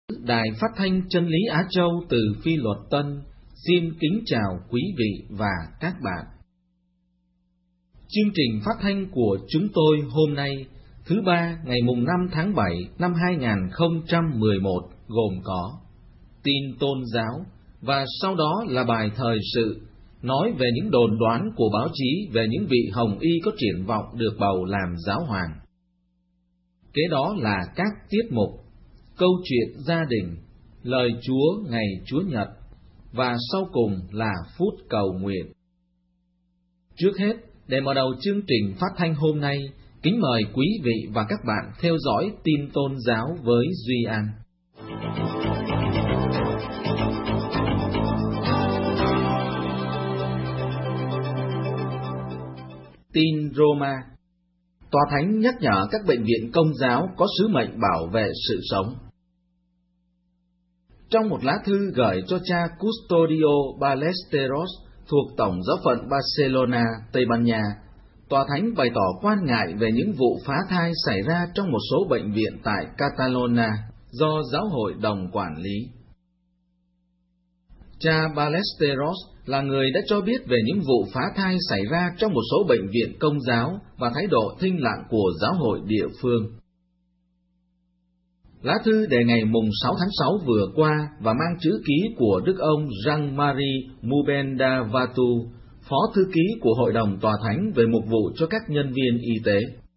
Đài Phát thanh Chân lý Á Châu từ Phi Luật Tân xin kính chào quý vị và các bạn. Chương trình phát thanh của chúng tôi hôm nay, thứ ba ngày mùng 5 tháng 7 năm 2011 gồm có tin tôn giáo và sau đó là bài thời sự nói về những đồn đoán của báo chí về những vị hồng y có triển vọng được bầu làm giáo hoàng. Kế đó là các tiết mục câu chuyện gia đình, lời Chúa ngày Chúa Nhật và sau cùng là phút cầu nguyện. Trước hết, để mở đầu chương trình phát thanh hôm nay, kính mời quý vị và các bạn theo dõi tin tôn giáo với Duy An. Tin Roma. Tòa Thánh nhắc nhở các bệnh viện Công giáo có sứ mệnh bảo vệ sự sống. Trong một lá thư gửi cho cha Custodio Ballesteros thuộc Tổng giáo phận Barcelona, Tây Ban Nha, Tòa Thánh bày tỏ quan ngại về những vụ phá thai xảy ra trong một số bệnh viện tại Catalonia do giáo hội đồng quản lý. Cha Ballesteros là người đã cho biết về những vụ phá thai xảy ra trong một số bệnh viện Công giáo và thái độ thinh lặng của giáo hội địa phương. Lá thư đề ngày mùng 6 tháng 6 vừa qua và mang chữ ký của Đức ông Jean-Marie Mubendavatu, Phó Thư ký của Hội đồng Tòa Thánh về mục vụ cho các nhân viên y tế.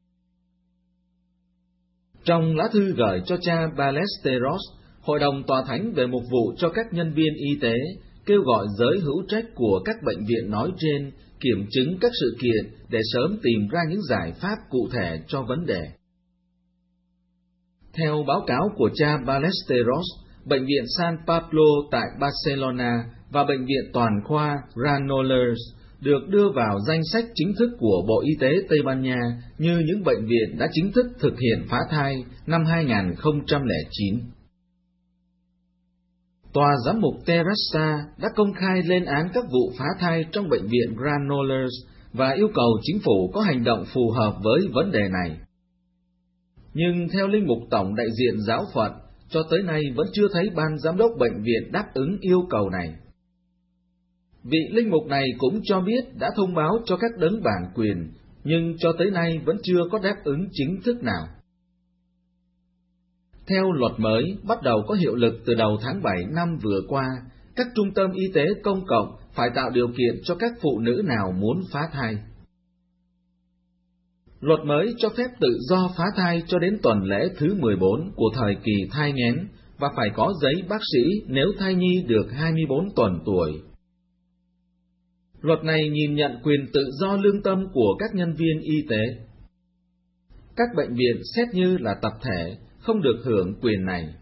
Trong lá thư gửi cho cha Ballesteros, Hội đồng Tòa Thánh về mục vụ cho các nhân viên y tế kêu gọi giới hữu trách của các bệnh viện nói trên kiểm chứng các sự kiện để sớm tìm ra những giải pháp cụ thể cho vấn đề. Theo báo cáo của cha Ballesteros, Bệnh viện San Pablo tại Barcelona và Bệnh viện Toàn khoa Granollers được đưa vào danh sách chính thức của Bộ Y tế Tây Ban Nha như những bệnh viện đã chính thức thực hiện phá thai năm 2009. Tòa giám mục Terrassa đã công khai lên án các vụ phá thai trong Bệnh viện Granollers và yêu cầu chính phủ có hành động phù hợp với vấn đề này. Nhưng theo linh mục tổng đại diện giáo phận, cho tới nay vẫn chưa thấy ban giám đốc bệnh viện đáp ứng yêu cầu này. Vị linh mục này cũng cho biết đã thông báo cho các đấng bản quyền, nhưng cho tới nay vẫn chưa có đáp ứng chính thức nào. Theo luật mới bắt đầu có hiệu lực từ đầu tháng 7 năm vừa qua, các trung tâm y tế công cộng phải tạo điều kiện cho các phụ nữ nào muốn phá thai. Luật mới cho phép tự do phá thai cho đến tuần lễ thứ 14 của thời kỳ thai nghén và phải có giấy bác sĩ nếu thai nhi được 24 tuần tuổi. Luật này nhìn nhận quyền tự do lương tâm của các nhân viên y tế. Các bệnh viện xét như là tập thể không được hưởng quyền này.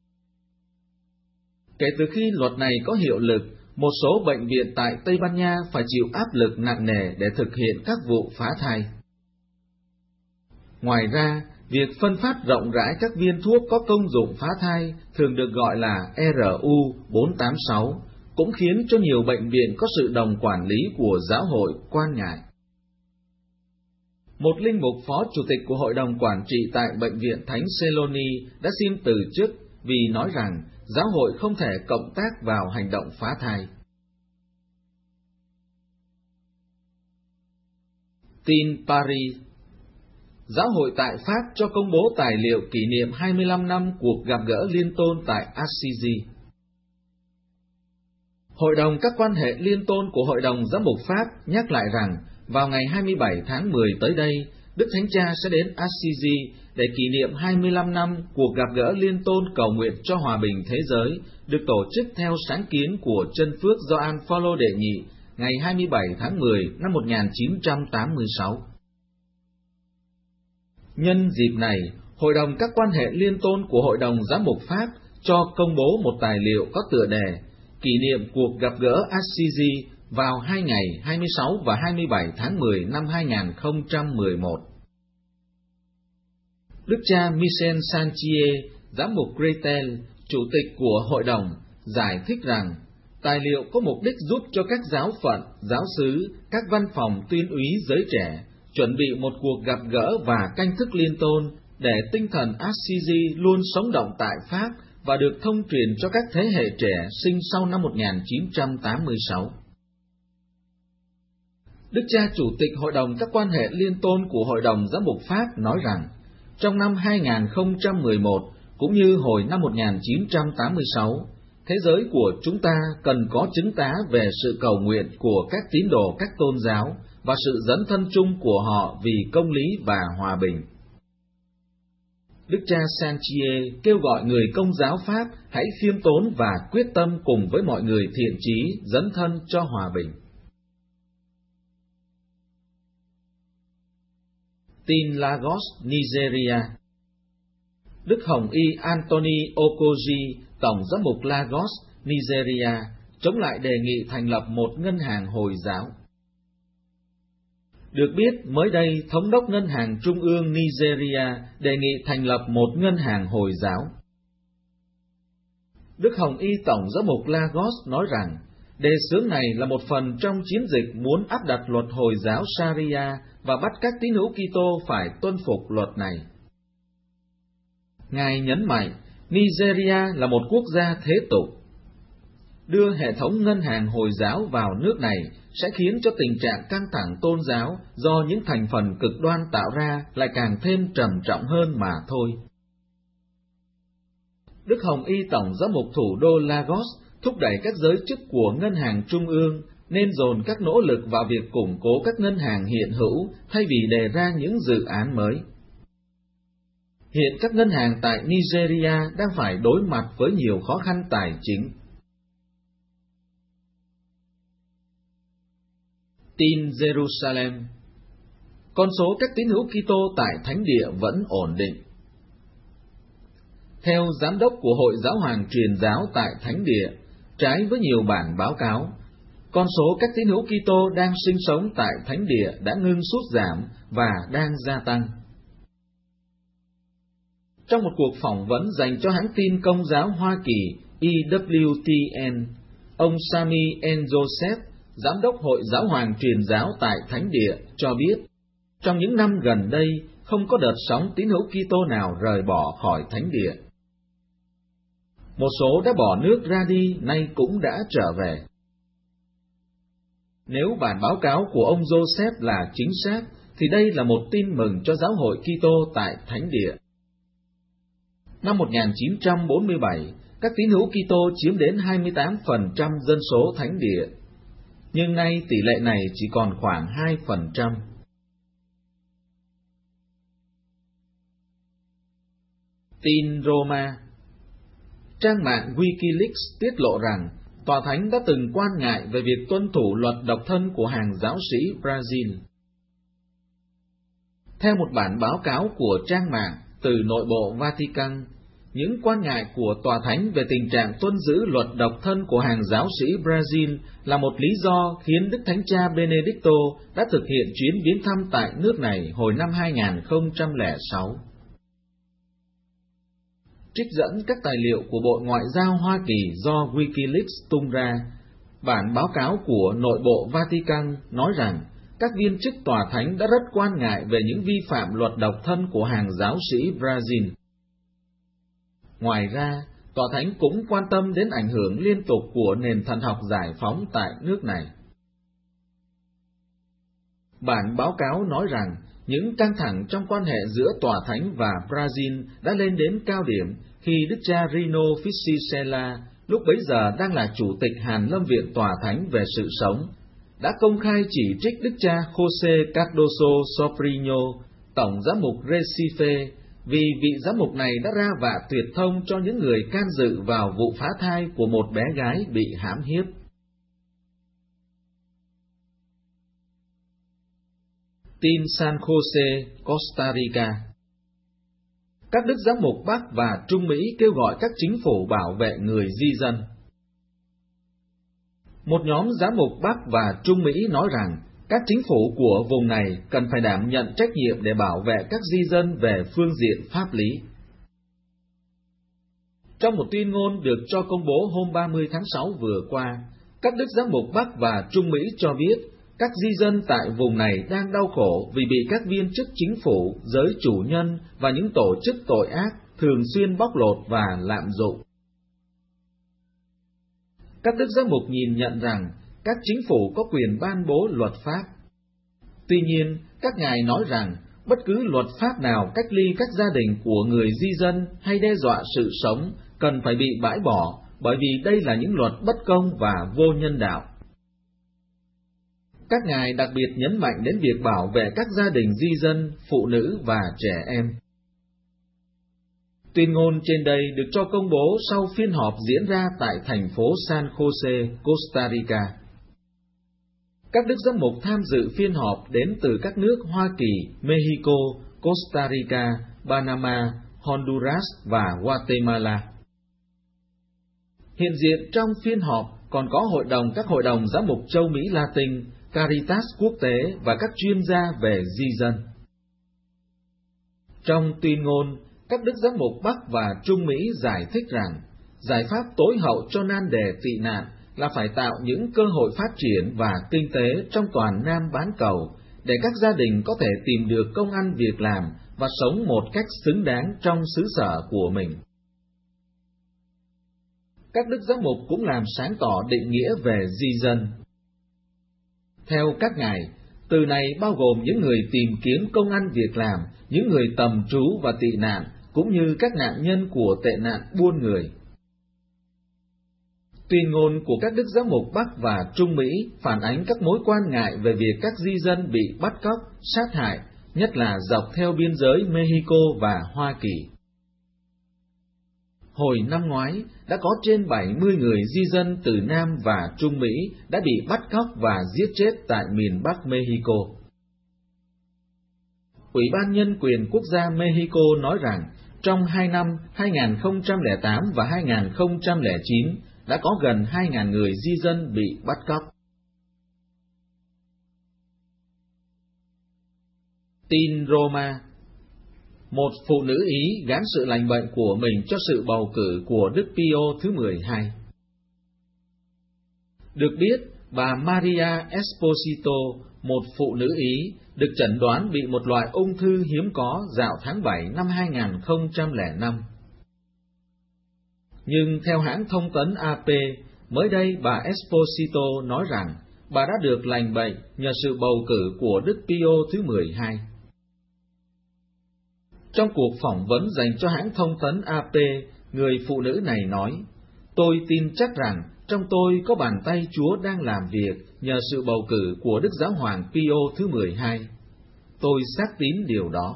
Kể từ khi luật này có hiệu lực, một số bệnh viện tại Tây Ban Nha phải chịu áp lực nặng nề để thực hiện các vụ phá thai. Ngoài ra, việc phân phát rộng rãi các viên thuốc có công dụng phá thai, thường được gọi là RU486, cũng khiến cho nhiều bệnh viện có sự đồng quản lý của giáo hội quan ngại. Một linh mục phó chủ tịch của hội đồng quản trị tại Bệnh viện Thánh Seloni đã xin từ chức vì nói rằng giáo hội không thể cộng tác vào hành động phá thai. Tin Paris. Giáo hội tại Pháp cho công bố tài liệu kỷ niệm 25 năm cuộc gặp gỡ liên tôn tại Assisi. Hội đồng các quan hệ liên tôn của Hội đồng Giám mục Pháp nhắc lại rằng vào ngày 27 tháng 10 tới đây, Đức Thánh Cha sẽ đến Assisi để kỷ niệm 25 năm cuộc gặp gỡ liên tôn cầu nguyện cho hòa bình thế giới, được tổ chức theo sáng kiến của Chân Phước Gioan Phaolô đệ nhị ngày 27 tháng 10 năm 1986. Nhân dịp này, Hội đồng các quan hệ liên tôn của Hội đồng Giám mục Pháp cho công bố một tài liệu có tựa đề Kỷ niệm cuộc gặp gỡ Assisi vào hai ngày 26 và 27 tháng 10 năm 2011. Đức cha Michel Sanchie, Giám mục Gretel, Chủ tịch của Hội đồng, giải thích rằng tài liệu có mục đích giúp cho các giáo phận, giáo xứ, các văn phòng tuyên úy giới trẻ chuẩn bị một cuộc gặp gỡ và canh thức liên tôn để tinh thần Assisi luôn sống động tại Pháp và được thông truyền cho các thế hệ trẻ sinh sau năm 1986. Đức cha Chủ tịch Hội đồng các quan hệ liên tôn của Hội đồng Giám mục Pháp nói rằng, trong năm 2011 cũng như hồi năm 1986, thế giới của chúng ta cần có chứng tá về sự cầu nguyện của các tín đồ các tôn giáo và sự dấn thân chung của họ vì công lý và hòa bình. Đức cha Sanchier kêu gọi người Công giáo Pháp hãy khiêm tốn và quyết tâm cùng với mọi người thiện chí dấn thân cho hòa bình. Tin Lagos, Nigeria. Đức Hồng Y Anthony Okoji, Tổng giám mục Lagos, Nigeria, chống lại đề nghị thành lập một ngân hàng Hồi giáo. Được biết, mới đây, Thống đốc Ngân hàng Trung ương Nigeria đề nghị thành lập một ngân hàng Hồi giáo. Đức Hồng Y Tổng giám mục Lagos nói rằng, đề xướng này là một phần trong chiến dịch muốn áp đặt luật Hồi giáo Sharia và bắt các tín hữu Kitô phải tuân phục luật này. Ngài nhấn mạnh, Nigeria là một quốc gia thế tục. Đưa hệ thống ngân hàng Hồi giáo vào nước này sẽ khiến cho tình trạng căng thẳng tôn giáo do những thành phần cực đoan tạo ra lại càng thêm trầm trọng hơn mà thôi. Đức Hồng Y Tổng giám mục thủ đô Lagos thúc đẩy các giới chức của Ngân hàng Trung ương nên dồn các nỗ lực vào việc củng cố các ngân hàng hiện hữu thay vì đề ra những dự án mới. Hiện các ngân hàng tại Nigeria đang phải đối mặt với nhiều khó khăn tài chính. Tin Jerusalem. Con số các tín hữu Kitô tại Thánh Địa vẫn ổn định. Theo giám đốc của Hội Giáo hoàng Truyền giáo tại Thánh Địa, trái với nhiều bản báo cáo, con số các tín hữu Kitô đang sinh sống tại Thánh Địa đã ngưng sút giảm và đang gia tăng. Trong một cuộc phỏng vấn dành cho hãng tin Công giáo Hoa Kỳ EWTN, ông Sami N. Joseph, Giám đốc Hội Giáo hoàng Truyền giáo tại Thánh Địa, cho biết, trong những năm gần đây, không có đợt sóng tín hữu Kitô nào rời bỏ khỏi Thánh Địa. Một số đã bỏ nước ra đi, nay cũng đã trở về. Nếu bản báo cáo của ông Joseph là chính xác, thì đây là một tin mừng cho giáo hội Kitô tại Thánh Địa. Năm 1947, các tín hữu Kitô chiếm đến 28% dân số Thánh Địa, nhưng nay tỷ lệ này chỉ còn khoảng 2%. Tin Roma. Trang mạng Wikileaks tiết lộ rằng Tòa Thánh đã từng quan ngại về việc tuân thủ luật độc thân của hàng giáo sĩ Brazil. Theo một bản báo cáo của trang mạng từ nội bộ Vatican, những quan ngại của Tòa Thánh về tình trạng tuân giữ luật độc thân của hàng giáo sĩ Brazil là một lý do khiến Đức Thánh Cha Benedicto đã thực hiện chuyến viếng thăm tại nước này hồi năm 2006. Trích dẫn các tài liệu của Bộ Ngoại giao Hoa Kỳ do Wikileaks tung ra, bản báo cáo của nội bộ Vatican nói rằng các viên chức Tòa Thánh đã rất quan ngại về những vi phạm luật độc thân của hàng giáo sĩ Brazil. Ngoài ra, Tòa Thánh cũng quan tâm đến ảnh hưởng liên tục của nền thần học giải phóng tại nước này. Bản báo cáo nói rằng những căng thẳng trong quan hệ giữa Tòa Thánh và Brazil đã lên đến cao điểm khi Đức cha Rino Fisichella, lúc bấy giờ đang là Chủ tịch Hàn Lâm Viện Tòa Thánh về sự sống, đã công khai chỉ trích Đức cha José Cardoso Sofrinho, Tổng giám mục Recife, vì vị giám mục này đã ra vạ tuyệt thông cho những người can dự vào vụ phá thai của một bé gái bị hãm hiếp. Tin San Jose, Costa Rica. Các đức giám mục Bắc và Trung Mỹ kêu gọi các chính phủ bảo vệ người di dân. Một nhóm giám mục Bắc và Trung Mỹ nói rằng các chính phủ của vùng này cần phải đảm nhận trách nhiệm để bảo vệ các di dân về phương diện pháp lý. Trong một tuyên ngôn được cho công bố hôm 30 tháng 6 vừa qua, các đức giám mục Bắc và Trung Mỹ cho biết các di dân tại vùng này đang đau khổ vì bị các viên chức chính phủ, giới chủ nhân và những tổ chức tội ác thường xuyên bóc lột và lạm dụng. Các đức giám mục nhìn nhận rằng các chính phủ có quyền ban bố luật pháp. Tuy nhiên, các ngài nói rằng bất cứ luật pháp nào cách ly các gia đình của người di dân hay đe dọa sự sống cần phải bị bãi bỏ, bởi vì đây là những luật bất công và vô nhân đạo. Các ngài đặc biệt nhấn mạnh đến việc bảo vệ các gia đình di dân, phụ nữ và trẻ em. Tuyên ngôn trên đây được cho công bố sau phiên họp diễn ra tại thành phố San Jose, Costa Rica. Các đức giám mục tham dự phiên họp đến từ các nước Hoa Kỳ, Mexico, Costa Rica, Panama, Honduras và Guatemala. Hiện diện trong phiên họp còn có các hội đồng giám mục châu Mỹ Latin, Caritas quốc tế và các chuyên gia về di dân. Trong tuyên ngôn, các đức giám mục Bắc và Trung Mỹ giải thích rằng giải pháp tối hậu cho nan đề tị nạn là phải tạo những cơ hội phát triển và kinh tế trong toàn Nam bán cầu để các gia đình có thể tìm được công ăn việc làm và sống một cách xứng đáng trong xứ sở của mình. Các đức giám mục cũng làm sáng tỏ định nghĩa về di dân. Theo các ngài, từ này bao gồm những người tìm kiếm công ăn việc làm, những người tầm trú và tị nạn, cũng như các nạn nhân của tệ nạn buôn người. Tuyên ngôn của các đức giám mục Bắc và Trung Mỹ phản ánh các mối quan ngại về việc các di dân bị bắt cóc, sát hại, nhất là dọc theo biên giới Mexico và Hoa Kỳ. Hồi năm ngoái, đã có trên 70 người di dân từ Nam và Trung Mỹ đã bị bắt cóc và giết chết tại miền Bắc Mexico. Ủy ban Nhân quyền Quốc gia Mexico nói rằng, trong 2 năm 2008 và 2009, đã có gần 2.000 người di dân bị bắt cóc. Tin Roma. Một phụ nữ Ý gán sự lành bệnh của mình cho sự bầu cử của Đức Pio thứ 12. Được biết, bà Maria Esposito, một phụ nữ Ý, được chẩn đoán bị một loại ung thư hiếm có dạo tháng 7 năm 2005. Nhưng theo hãng thông tấn AP, mới đây bà Esposito nói rằng bà đã được lành bệnh nhờ sự bầu cử của Đức Pio thứ 12. Trong cuộc phỏng vấn dành cho hãng thông tấn AP, người phụ nữ này nói, "Tôi tin chắc rằng trong tôi có bàn tay Chúa đang làm việc nhờ sự bầu cử của Đức Giáo hoàng Pio thứ 12. Tôi xác tín điều đó."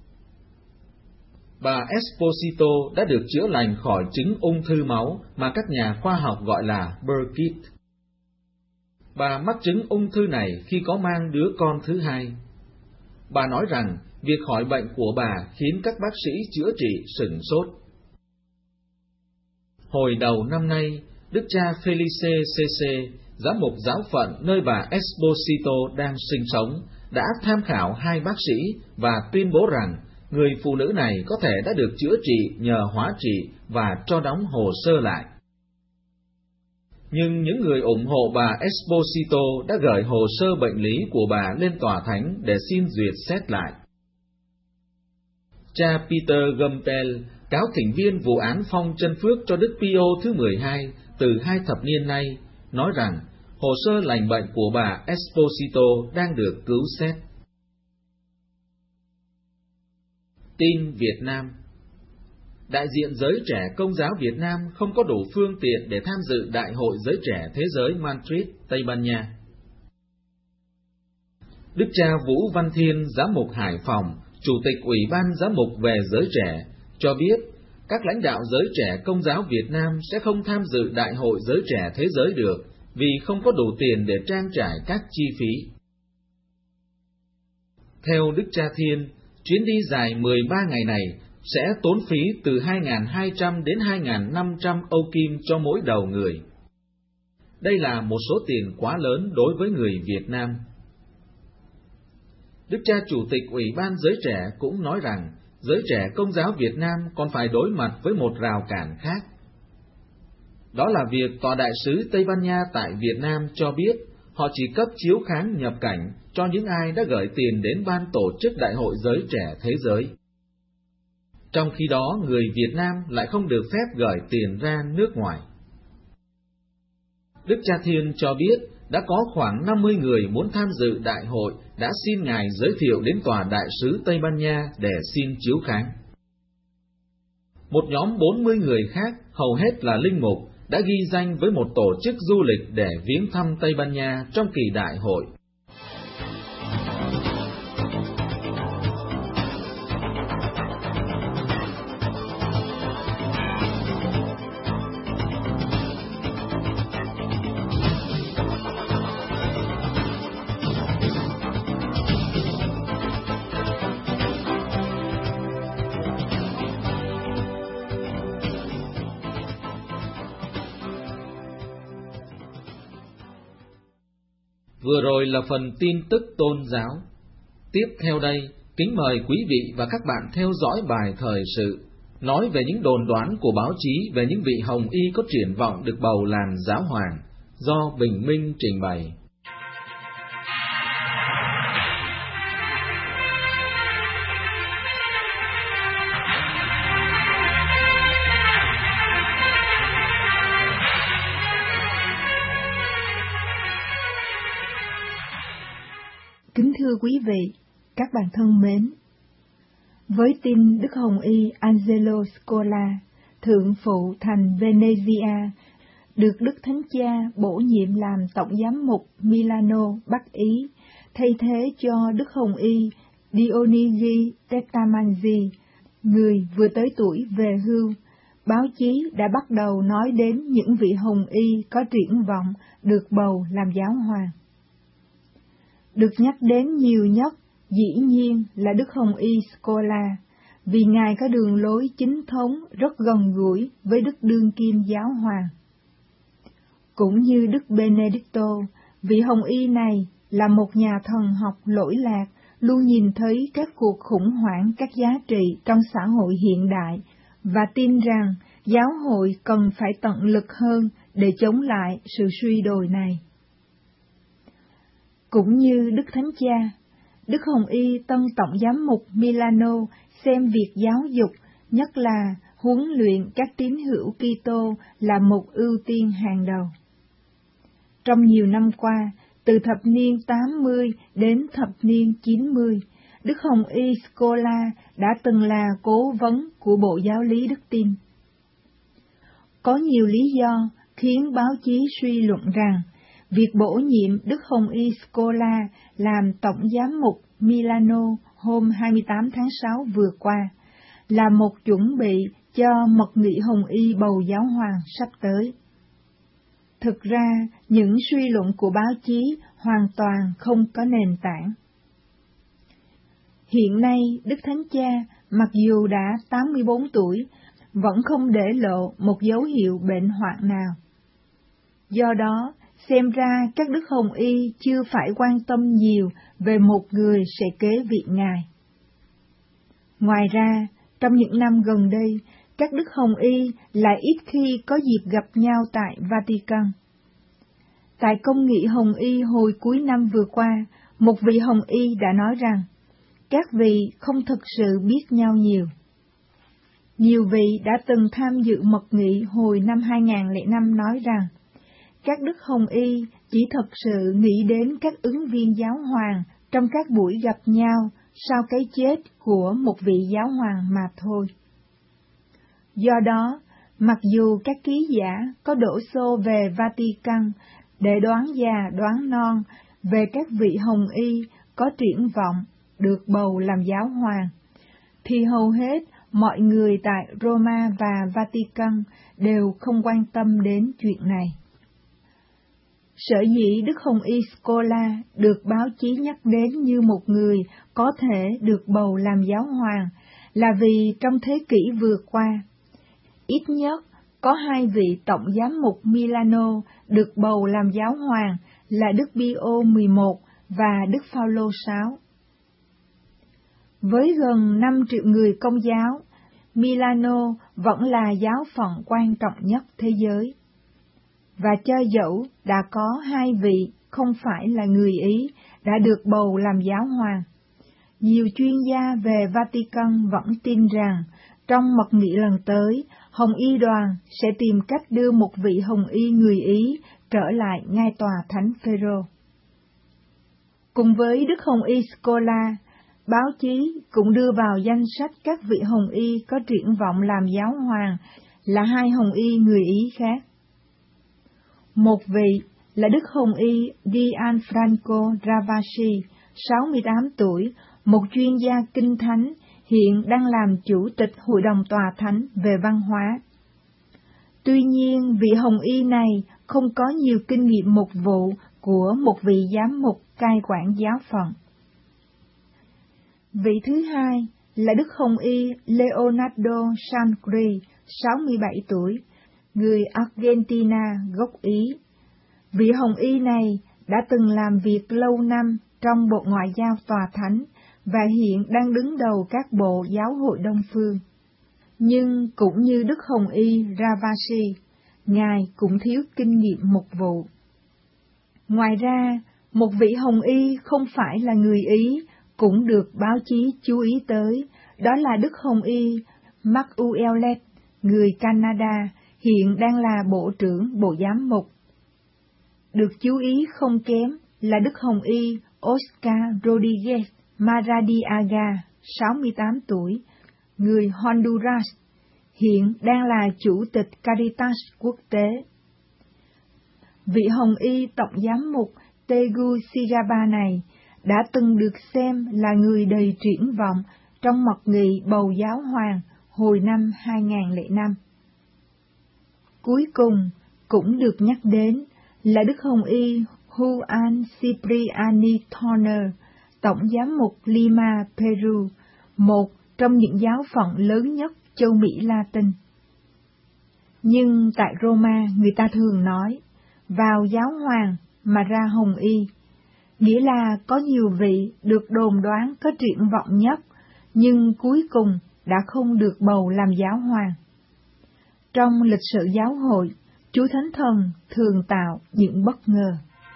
Bà Esposito đã được chữa lành khỏi chứng ung thư máu mà các nhà khoa học gọi là Burkitt. Bà mắc chứng ung thư này khi có mang đứa con thứ hai. Bà nói rằng việc khỏi bệnh của bà khiến các bác sĩ chữa trị sửng sốt. Hồi đầu năm nay, Đức cha Felice C.C., giám mục giáo phận nơi bà Esposito đang sinh sống, đã tham khảo 2 bác sĩ và tuyên bố rằng người phụ nữ này có thể đã được chữa trị nhờ hóa trị và cho đóng hồ sơ lại. Nhưng những người ủng hộ bà Esposito đã gửi hồ sơ bệnh lý của bà lên tòa thánh để xin duyệt xét lại. Cha Peter Gumpel, cáo thỉnh viên vụ án phong chân phước cho Đức Pio thứ 12 từ 2 thập niên nay, nói rằng hồ sơ lành bệnh của bà Esposito đang được cứu xét. Tin Việt Nam. Đại diện giới trẻ Công giáo Việt Nam không có đủ phương tiện để tham dự Đại hội Giới Trẻ Thế giới Madrid, Tây Ban Nha. Đức cha Vũ Văn Thiên, giám mục Hải Phòng, Chủ tịch Ủy ban Giám mục về giới trẻ, cho biết các lãnh đạo giới trẻ Công giáo Việt Nam sẽ không tham dự Đại hội Giới Trẻ Thế giới được vì không có đủ tiền để trang trải các chi phí. Theo Đức cha Thiên, chuyến đi dài 13 ngày này sẽ tốn phí từ 2.200 đến 2.500 Âu Kim cho mỗi đầu người. Đây là một số tiền quá lớn đối với người Việt Nam. Đức cha Chủ tịch Ủy ban Giới Trẻ cũng nói rằng giới trẻ Công giáo Việt Nam còn phải đối mặt với một rào cản khác. Đó là việc Tòa đại sứ Tây Ban Nha tại Việt Nam cho biết họ chỉ cấp chiếu kháng nhập cảnh cho những ai đã gửi tiền đến ban tổ chức Đại hội Giới Trẻ Thế giới. Trong khi đó, người Việt Nam lại không được phép gửi tiền ra nước ngoài. Đức Cha Thiên cho biết đã có khoảng 50 người muốn tham dự đại hội đã xin Ngài giới thiệu đến tòa đại sứ Tây Ban Nha để xin chiếu kháng. Một nhóm 40 người khác, hầu hết là linh mục, đã ghi danh với một tổ chức du lịch để viếng thăm Tây Ban Nha trong kỳ đại hội. Vừa rồi là phần tin tức tôn giáo. Tiếp theo đây, kính mời quý vị và các bạn theo dõi bài thời sự, nói về những đồn đoán của báo chí về những vị hồng y có triển vọng được bầu làm giáo hoàng, do Bình Minh trình bày. Kính thưa quý vị, các bạn thân mến, với tin Đức Hồng Y Angelo Scola, thượng phụ thành Venezia, được Đức Thánh Cha bổ nhiệm làm Tổng giám mục Milano, Bắc Ý, thay thế cho Đức Hồng Y Dionigi Tetamanzi, người vừa tới tuổi về hưu, báo chí đã bắt đầu nói đến những vị Hồng Y có triển vọng được bầu làm giáo hoàng. Được nhắc đến nhiều nhất dĩ nhiên là Đức Hồng Y Scola, vì Ngài có đường lối chính thống rất gần gũi với Đức Đương Kim Giáo Hoàng. Cũng như Đức Benedicto, vị Hồng Y này là một nhà thần học lỗi lạc, luôn nhìn thấy các cuộc khủng hoảng các giá trị trong xã hội hiện đại, và tin rằng giáo hội cần phải tận lực hơn để chống lại sự suy đồi này. Cũng như Đức Thánh Cha, Đức Hồng Y Tân Tổng giám mục Milano xem việc giáo dục, nhất là huấn luyện các tín hữu Kitô là một ưu tiên hàng đầu. Trong nhiều năm qua, từ thập niên 80 đến thập niên 90, Đức Hồng Y Scola đã từng là cố vấn của Bộ Giáo lý Đức Tin. Có nhiều lý do khiến báo chí suy luận rằng việc bổ nhiệm Đức Hồng Y Scola làm Tổng giám mục Milano hôm 28 tháng 6 vừa qua là một chuẩn bị cho mật nghị Hồng Y bầu giáo hoàng sắp tới. Thực ra, những suy luận của báo chí hoàn toàn không có nền tảng. Hiện nay, Đức Thánh Cha, mặc dù đã 84 tuổi, vẫn không để lộ một dấu hiệu bệnh hoạn nào. Do đó, xem ra các Đức Hồng Y chưa phải quan tâm nhiều về một người sẽ kế vị Ngài. Ngoài ra, trong những năm gần đây, các Đức Hồng Y lại ít khi có dịp gặp nhau tại Vatican. Tại công nghị Hồng Y hồi cuối năm vừa qua, một vị Hồng Y đã nói rằng, các vị không thực sự biết nhau nhiều. Nhiều vị đã từng tham dự mật nghị hồi năm 2005 nói rằng, các Đức Hồng Y chỉ thật sự nghĩ đến các ứng viên giáo hoàng trong các buổi gặp nhau sau cái chết của một vị giáo hoàng mà thôi. Do đó, mặc dù các ký giả có đổ xô về Vatican để đoán già đoán non về các vị Hồng Y có triển vọng được bầu làm giáo hoàng, thì hầu hết mọi người tại Roma và Vatican đều không quan tâm đến chuyện này. Sở dĩ Đức Hồng Y Scola được báo chí nhắc đến như một người có thể được bầu làm giáo hoàng là vì trong thế kỷ vừa qua, ít nhất có hai vị tổng giám mục Milano được bầu làm giáo hoàng là Đức Pio XI và Đức Phaolô VI. Với gần 5 triệu người Công giáo, Milano vẫn là giáo phận quan trọng nhất thế giới. Và cho dẫu đã có hai vị không phải là người Ý đã được bầu làm giáo hoàng, nhiều chuyên gia về Vatican vẫn tin rằng trong mật nghị lần tới, Hồng Y đoàn sẽ tìm cách đưa một vị Hồng Y người Ý trở lại ngai tòa Thánh Phêrô. Cùng với Đức Hồng Y Scola, báo chí cũng đưa vào danh sách các vị Hồng Y có triển vọng làm giáo hoàng là 2 Hồng Y người Ý khác. Một vị là Đức Hồng Y Gianfranco Ravasi, 68 tuổi, một chuyên gia kinh thánh, hiện đang làm chủ tịch Hội đồng Tòa Thánh về văn hóa. Tuy nhiên, vị Hồng Y này không có nhiều kinh nghiệm mục vụ của một vị giám mục cai quản giáo phận. Vị thứ hai là Đức Hồng Y Leonardo Sangri, 67 tuổi, người Argentina gốc Ý. Vị Hồng Y này đã từng làm việc lâu năm trong Bộ Ngoại giao Tòa Thánh và hiện đang đứng đầu các bộ giáo hội Đông Phương. Nhưng cũng như Đức Hồng Y Ravasi, Ngài cũng thiếu kinh nghiệm mục vụ. Ngoài ra, một vị Hồng Y không phải là người Ý cũng được báo chí chú ý tới, đó là Đức Hồng Y Mark Ouellet, người Canada, hiện đang là Bộ trưởng Bộ Giám mục. Được chú ý không kém là Đức Hồng Y Oscar Rodriguez Maradiaga, 68 tuổi, người Honduras, hiện đang là Chủ tịch Caritas Quốc tế. Vị Hồng Y Tổng Giám mục Tegucigalpa này đã từng được xem là người đầy triển vọng trong mật nghị bầu giáo hoàng hồi năm 2005. Cuối cùng cũng được nhắc đến là Đức Hồng Y Juan Cipriani Turner, Tổng Giám mục Lima, Peru, một trong những giáo phận lớn nhất châu Mỹ Latin. Nhưng tại Roma người ta thường nói, vào giáo hoàng mà ra Hồng Y, nghĩa là có nhiều vị được đồn đoán có triển vọng nhất, nhưng cuối cùng đã không được bầu làm giáo hoàng. Trong lịch sử giáo hội, Chúa Thánh Thần thường tạo những bất ngờ.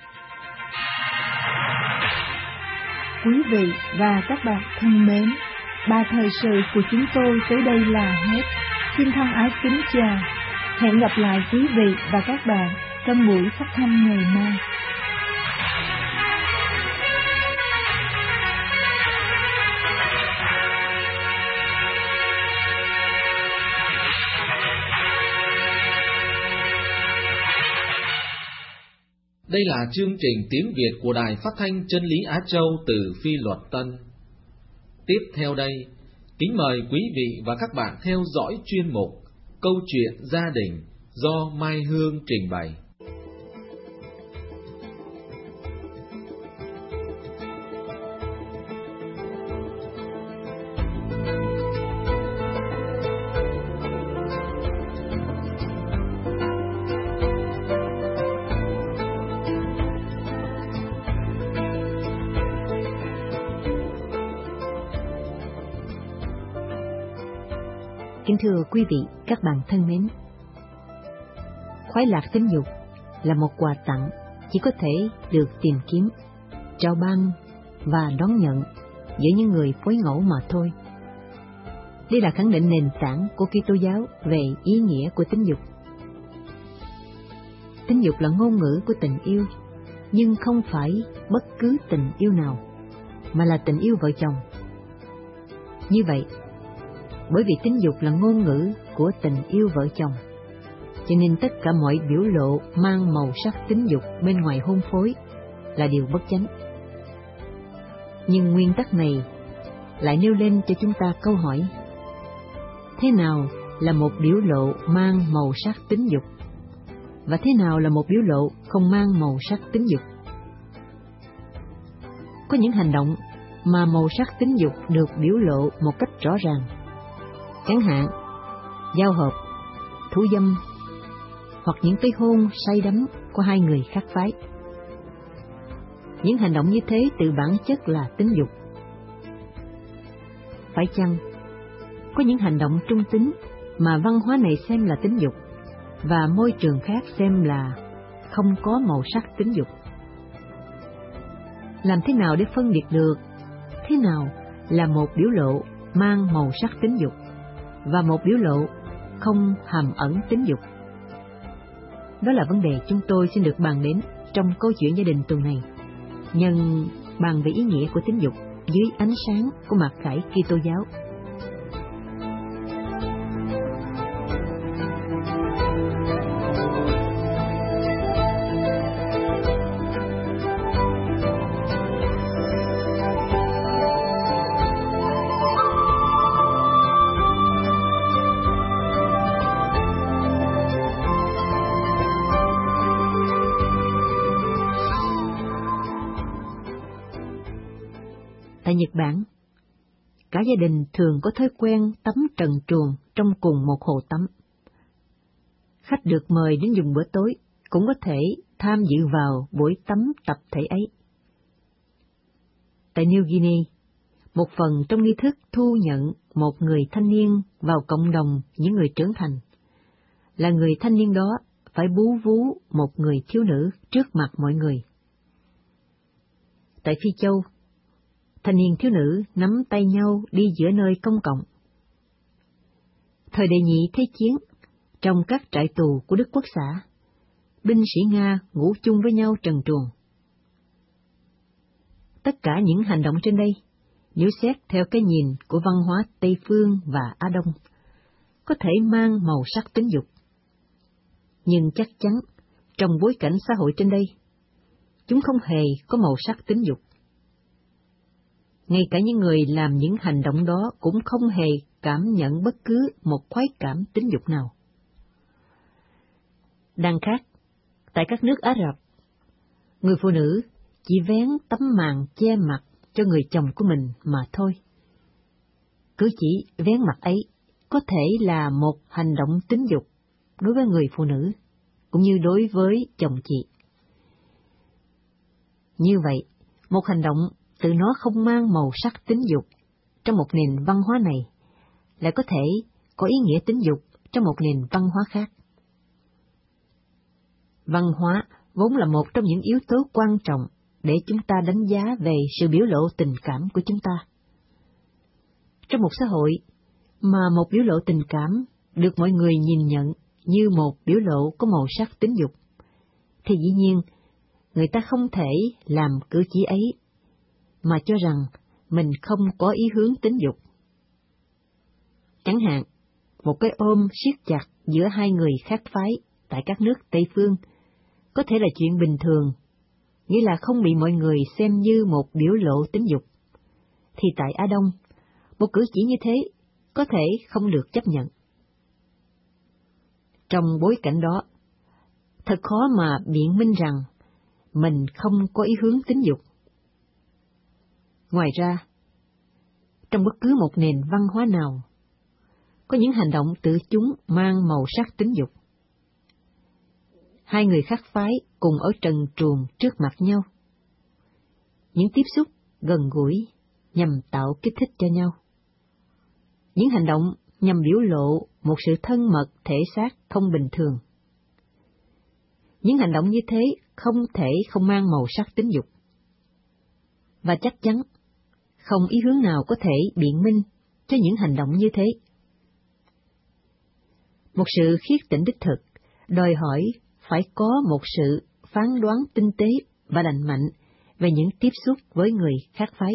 Quý vị và các bạn thân mến, bài thời sự của chúng tôi tới đây là hết. Xin thân ái kính chào. Hẹn gặp lại quý vị và các bạn trong buổi phát thanh ngày mai. Đây là chương trình tiếng Việt của Đài Phát thanh Chân lý Á Châu từ Phi Luật Tân. Tiếp theo đây, kính mời quý vị và các bạn theo dõi chuyên mục Câu chuyện gia đình do Mai Hương trình bày. Kính thưa quý vị, các bạn thân mến, khoái lạc tính dục là một quà tặng chỉ có thể được tìm kiếm, trao ban và đón nhận giữa những người phối ngẫu mà thôi. Đây là khẳng định nền tảng của Kitô giáo về ý nghĩa của tính dục. Tính dục là ngôn ngữ của tình yêu, nhưng không phải bất cứ tình yêu nào, mà là tình yêu vợ chồng. Như vậy, bởi vì tính dục là ngôn ngữ của tình yêu vợ chồng, cho nên tất cả mọi biểu lộ mang màu sắc tính dục bên ngoài hôn phối là điều bất chánh. Nhưng nguyên tắc này lại nêu lên cho chúng ta câu hỏi: thế nào là một biểu lộ mang màu sắc tính dục, và thế nào là một biểu lộ không mang màu sắc tính dục? Có những hành động mà màu sắc tính dục được biểu lộ một cách rõ ràng, chẳng hạn giao hợp, thủ dâm, hoặc những cái hôn say đắm của hai người khác phái. Những hành động như thế từ bản chất là tính dục. Phải chăng có những hành động trung tính mà văn hóa này xem là tính dục, và môi trường khác xem là không có màu sắc tính dục? Làm thế nào để phân biệt được thế nào là một biểu lộ mang màu sắc tính dục và một biểu lộ không hàm ẩn tính dục? Đó là vấn đề chúng tôi xin được bàn đến trong câu chuyện gia đình tuần này, nhân bàn về ý nghĩa của tính dục dưới ánh sáng của mặc khải Kitô giáo. Tại Nhật Bản, cả gia đình thường có thói quen tắm trần truồng trong cùng một hồ tắm. Khách được mời đến dùng bữa tối cũng có thể tham dự vào buổi tắm tập thể ấy. Tại New Guinea, một phần trong nghi thức thu nhận một người thanh niên vào cộng đồng những người trưởng thành là người thanh niên đó phải bú vú một người thiếu nữ trước mặt mọi người. Tại Phi Châu, thanh niên thiếu nữ nắm tay nhau đi giữa nơi công cộng. Thời đệ nhị Thế chiến, trong các trại tù của Đức Quốc xã, binh sĩ Nga ngủ chung với nhau trần truồng. Tất cả những hành động trên đây, nếu xét theo cái nhìn của văn hóa Tây Phương và Á Đông, có thể mang màu sắc tính dục. Nhưng chắc chắn, trong bối cảnh xã hội trên đây, chúng không hề có màu sắc tính dục. Ngay cả những người làm những hành động đó cũng không hề cảm nhận bất cứ một khoái cảm tính dục nào. Đằng khác, tại các nước Ả Rập, người phụ nữ chỉ vén tấm màn che mặt cho người chồng của mình mà thôi. Cử chỉ vén mặt ấy có thể là một hành động tính dục đối với người phụ nữ, cũng như đối với chồng chị. Như vậy, một hành động tự nó không mang màu sắc tính dục trong một nền văn hóa này, lại có thể có ý nghĩa tính dục trong một nền văn hóa khác. Văn hóa vốn là một trong những yếu tố quan trọng để chúng ta đánh giá về sự biểu lộ tình cảm của chúng ta. Trong một xã hội mà một biểu lộ tình cảm được mọi người nhìn nhận như một biểu lộ có màu sắc tính dục, thì dĩ nhiên người ta không thể làm cử chỉ ấy mà cho rằng mình không có ý hướng tính dục. Chẳng hạn, một cái ôm siết chặt giữa hai người khác phái tại các nước Tây Phương có thể là chuyện bình thường, nghĩa là không bị mọi người xem như một biểu lộ tính dục, thì tại Á Đông, một cử chỉ như thế có thể không được chấp nhận. Trong bối cảnh đó, thật khó mà biện minh rằng mình không có ý hướng tính dục. Ngoài ra, trong bất cứ một nền văn hóa nào, có những hành động tự chúng mang màu sắc tính dục. Hai người khác phái cùng ở trần truồng trước mặt nhau. Những tiếp xúc gần gũi nhằm tạo kích thích cho nhau. Những hành động nhằm biểu lộ một sự thân mật thể xác không bình thường. Những hành động như thế không thể không mang màu sắc tính dục. Và chắc chắn, không ý hướng nào có thể biện minh cho những hành động như thế. Một sự khiết tịnh đích thực đòi hỏi phải có một sự phán đoán tinh tế và lành mạnh về những tiếp xúc với người khác phái.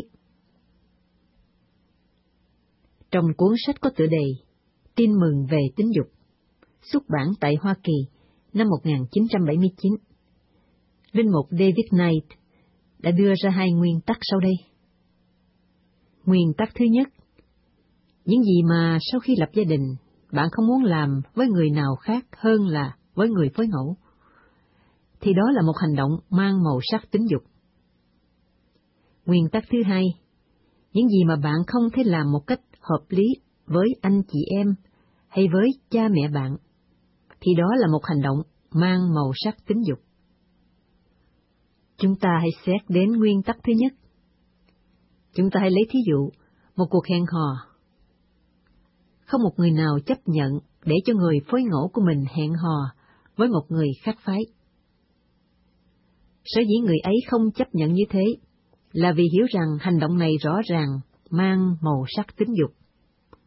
Trong cuốn sách có tựa đề Tin mừng về tính dục, xuất bản tại Hoa Kỳ năm 1979, linh mục David Knight đã đưa ra hai nguyên tắc sau đây. Nguyên tắc thứ nhất, những gì mà sau khi lập gia đình bạn không muốn làm với người nào khác hơn là với người phối ngẫu, thì đó là một hành động mang màu sắc tính dục. Nguyên tắc thứ hai, những gì mà bạn không thể làm một cách hợp lý với anh chị em hay với cha mẹ bạn, thì đó là một hành động mang màu sắc tính dục. Chúng ta hãy xét đến nguyên tắc thứ nhất. Chúng ta hãy lấy thí dụ một cuộc hẹn hò. Không một người nào chấp nhận để cho người phối ngẫu của mình hẹn hò với một người khác phái. Sở dĩ người ấy không chấp nhận như thế là vì hiểu rằng hành động này rõ ràng mang màu sắc tính dục.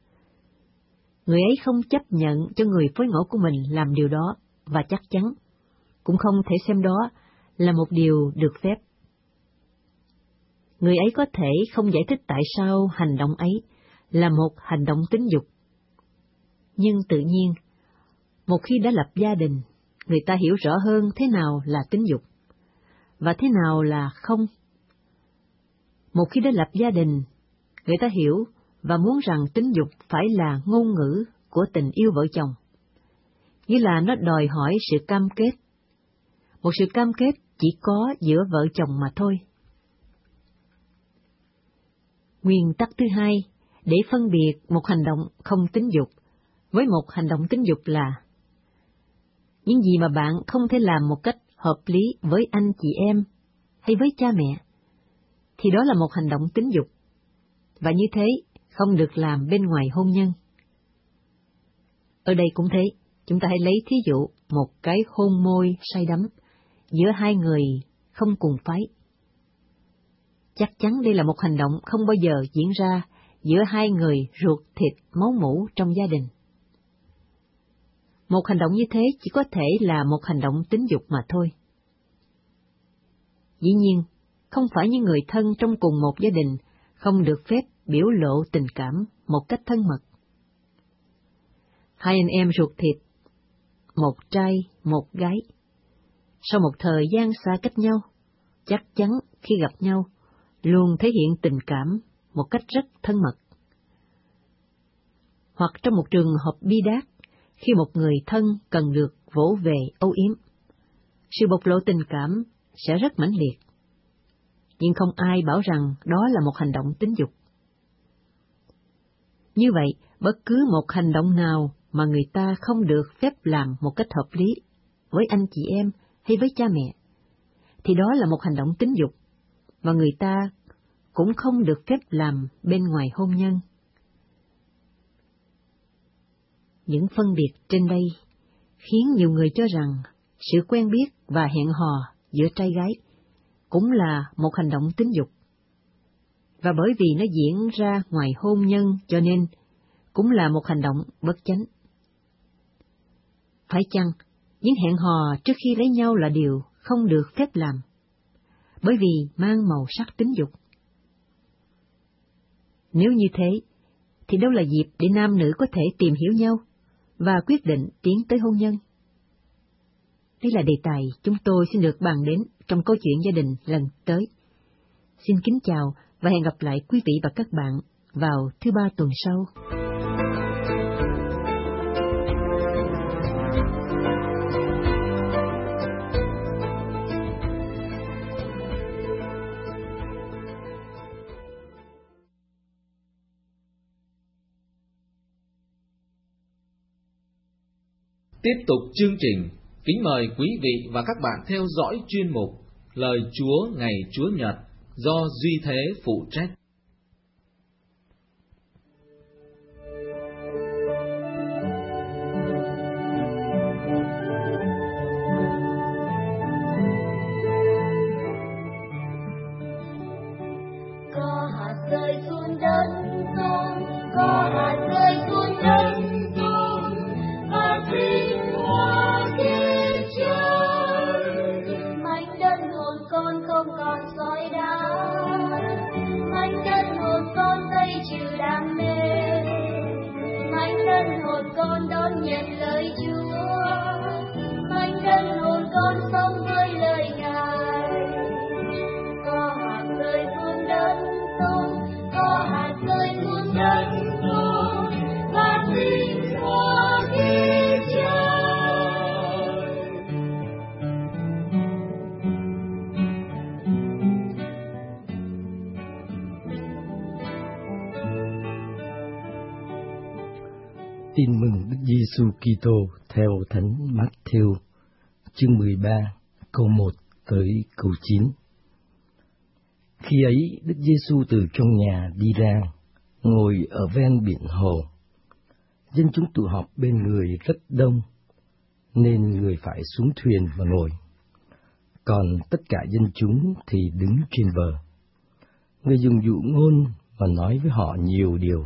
Người ấy không chấp nhận cho người phối ngẫu của mình làm điều đó, và chắc chắn cũng không thể xem đó là một điều được phép. Người ấy có thể không giải thích tại sao hành động ấy là một hành động tính dục. Nhưng tự nhiên, một khi đã lập gia đình, người ta hiểu rõ hơn thế nào là tính dục, và thế nào là không. Một khi đã lập gia đình, người ta hiểu và muốn rằng tính dục phải là ngôn ngữ của tình yêu vợ chồng, như là nó đòi hỏi sự cam kết. Một sự cam kết chỉ có giữa vợ chồng mà thôi. Nguyên tắc thứ hai để phân biệt một hành động không tính dục với một hành động tính dục là: những gì mà bạn không thể làm một cách hợp lý với anh chị em hay với cha mẹ, thì đó là một hành động tính dục, và như thế không được làm bên ngoài hôn nhân. Ở đây cũng thế, chúng ta hãy lấy thí dụ một cái hôn môi say đắm giữa hai người không cùng phái. Chắc chắn đây là một hành động không bao giờ diễn ra giữa hai người ruột thịt máu mủ trong gia đình. Một hành động như thế chỉ có thể là một hành động tính dục mà thôi. Dĩ nhiên, không phải những người thân trong cùng một gia đình không được phép biểu lộ tình cảm một cách thân mật. Hai anh em ruột thịt, một trai, một gái, sau một thời gian xa cách nhau, chắc chắn khi gặp nhau, luôn thể hiện tình cảm một cách rất thân mật. Hoặc trong một trường hợp bi đát, khi một người thân cần được vỗ về âu yếm, sự bộc lộ tình cảm sẽ rất mãnh liệt. Nhưng không ai bảo rằng đó là một hành động tính dục. Như vậy, bất cứ một hành động nào mà người ta không được phép làm một cách hợp lý với anh chị em hay với cha mẹ, thì đó là một hành động tính dục, và người ta cũng không được phép làm bên ngoài hôn nhân. Những phân biệt trên đây khiến nhiều người cho rằng sự quen biết và hẹn hò giữa trai gái cũng là một hành động tính dục. Và bởi vì nó diễn ra ngoài hôn nhân cho nên cũng là một hành động bất chánh. Phải chăng những hẹn hò trước khi lấy nhau là điều không được phép làm, bởi vì mang màu sắc tính dục? Nếu như thế, thì đâu là dịp để nam nữ có thể tìm hiểu nhau và quyết định tiến tới hôn nhân? Đây là đề tài chúng tôi xin được bàn đến trong câu chuyện gia đình lần tới. Xin kính chào và hẹn gặp lại quý vị và các bạn vào thứ Ba tuần sau. Tiếp tục chương trình, kính mời quý vị và các bạn theo dõi chuyên mục Lời Chúa ngày Chúa Nhật do Duy Thế phụ trách. Có hạt rơi xuống đất rơi, có hạt rơi xuống đất rơi, và sinh hoa kết trái. Mảnh đất hồn con không còn sỏi đá, mảnh đất hồn con tay trừ đam mê, mảnh đất hồn con đón nhận lời Chúa, mảnh đất hồn con sống với lời Ngài. Có hạt rơi xuống đất tôi, có hạt rơi xuống đất tôi, và sinh hoa kết trái. Tin mừng Đức Giêsu Kitô theo Thánh Matthew, chương 13, câu 1 tới câu 9. Khi ấy, Đức Giêsu từ trong nhà đi ra, ngồi ở ven biển hồ. Dân chúng tụ họp bên người rất đông, nên người phải xuống thuyền và ngồi. Còn tất cả dân chúng thì đứng trên bờ. Người dùng dụ ngôn và nói với họ nhiều điều.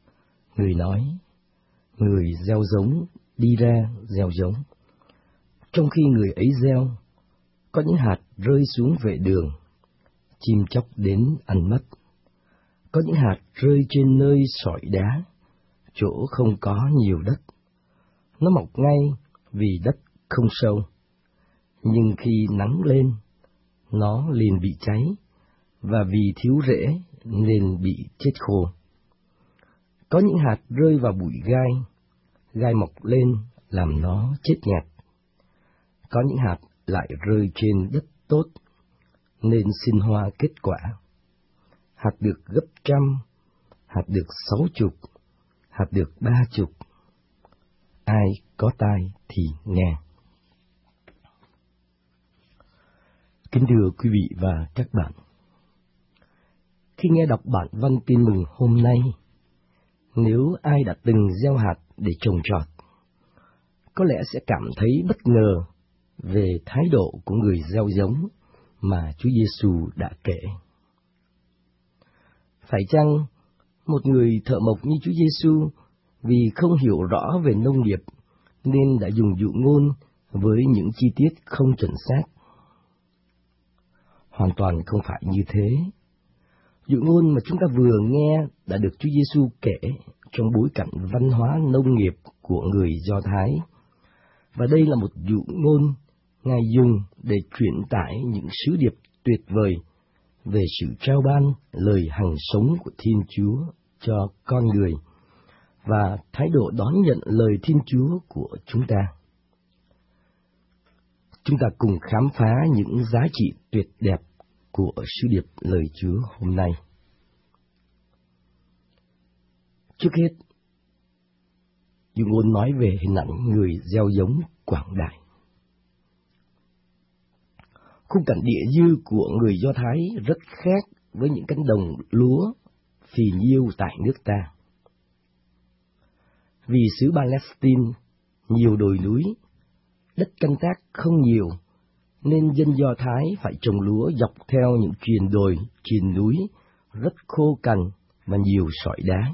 Người nói: người gieo giống đi ra gieo giống. Trong khi người ấy gieo, có những hạt rơi xuống vệ đường, chim chóc đến ăn mất. Có những hạt rơi trên nơi sỏi đá, chỗ không có nhiều đất. Nó mọc ngay vì đất không sâu, nhưng khi nắng lên, nó liền bị cháy, và vì thiếu rễ nên bị chết khô. Có những hạt rơi vào bụi gai, gai mọc lên làm nó chết nghẹt. Có những hạt lại rơi trên đất tốt, nên sinh hoa kết quả. Hạt được gấp 100, hạt được 60, hạt được 30. Ai có tai thì nghe. Kính thưa quý vị và các bạn, khi nghe đọc bản văn tin mừng hôm nay, nếu ai đã từng gieo hạt để trồng trọt, có lẽ sẽ cảm thấy bất ngờ về thái độ của người gieo giống mà Chúa Giêsu đã kể. Phải chăng một người thợ mộc như Chúa Giêsu vì không hiểu rõ về nông nghiệp nên đã dùng dụ ngôn với những chi tiết không chuẩn xác? Hoàn toàn không phải như thế. Dụ ngôn mà chúng ta vừa nghe đã được Chúa Giêsu kể trong bối cảnh văn hóa nông nghiệp của người Do Thái. Và đây là một dụ ngôn Ngài dùng để truyền tải những sứ điệp tuyệt vời về sự trao ban lời hằng sống của Thiên Chúa cho con người và thái độ đón nhận lời Thiên Chúa của chúng ta. Chúng ta cùng khám phá những giá trị tuyệt đẹp của sứ điệp lời Chúa hôm nay. Trước hết, dụ ngôn nói về hình ảnh người gieo giống quảng đại. Khung cảnh địa dư của người Do Thái rất khác với những cánh đồng lúa phì nhiêu tại nước ta. Vì xứ Palestine nhiều đồi núi, đất canh tác không nhiều, nên dân Do Thái phải trồng lúa dọc theo những triền đồi, triền núi, rất khô cằn và nhiều sỏi đá.